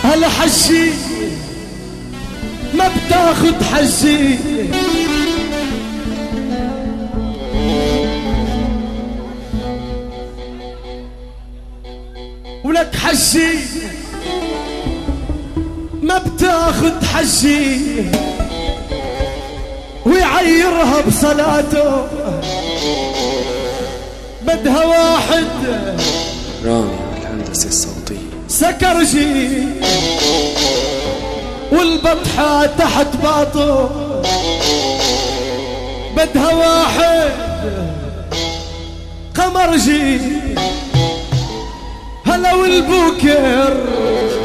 هالحشي ما بتاخد حشي ولك حشي ما بتاخد حشي ويعيرها بصلاته بدها واحد رامي الهندسة الصوتية سكرجي والبطحة تحت باطه بدها واحد قمرجي هلا والبوكر